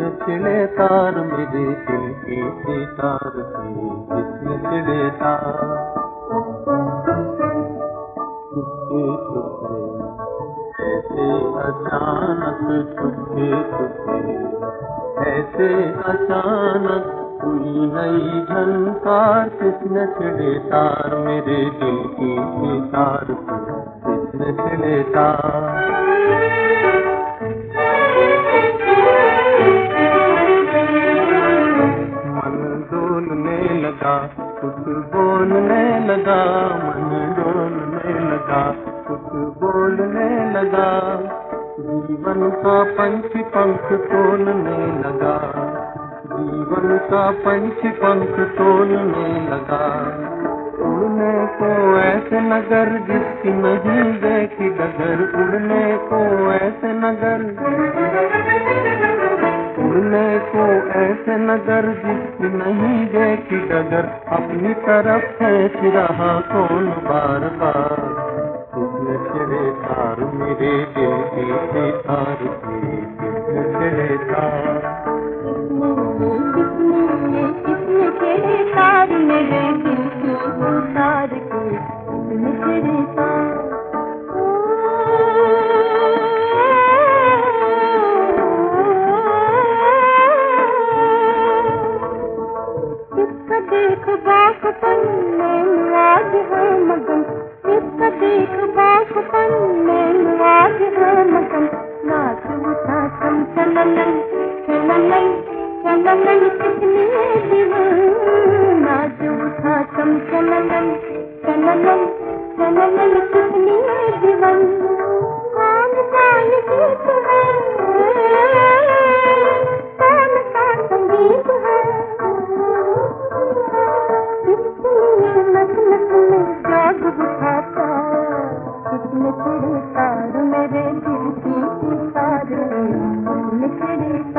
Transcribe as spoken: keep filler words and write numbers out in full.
छिड़े तार मेरे दिल के सितार पे, किसने छिड़े तार। चुपके चुपके ऐसे अचानक, चुपके चुपके ऐसे अचानक हुई नई झनकार, किसने छिड़े तार मेरे दिल की सितार पे, किसने छिड़े तार। डोलने लगा कुछ बोलने लगा, मन डोलने लगा कुछ बोलने लगा, जीवन का पंछी पंख तोलने लगा, जीवन का पंछी पंख तोलने लगा। उड़ने को ऐसे नगर जिसकी नहीं देखी डगर, उड़ने को ऐसे नगर, उड़ने को ऐसे नगर जिसकी नहीं देखी डगर, अपनी तरफ खेच रहा कौन बार बार, किसने छिड़े तार मेरे दिल की सितार पे, किसने छिड़े तार। किसने छिड़े तार मेरे दिल की सितार पे, किसने छिड़े तार। देख बागपन में आज है मगन, इसका देख बागपन में आज है मगन, नाच उठा चम चलन चलन चलन कितनी दीवान, नाच उठा चम चलन चलन चलन कितनी दीवान। कौन सा ये गीत है, कौन सा संगीत है, नस नस में जाग उठाता, किसने छिड़े तार मेरे दिल की सितार पे, किसने छिड़े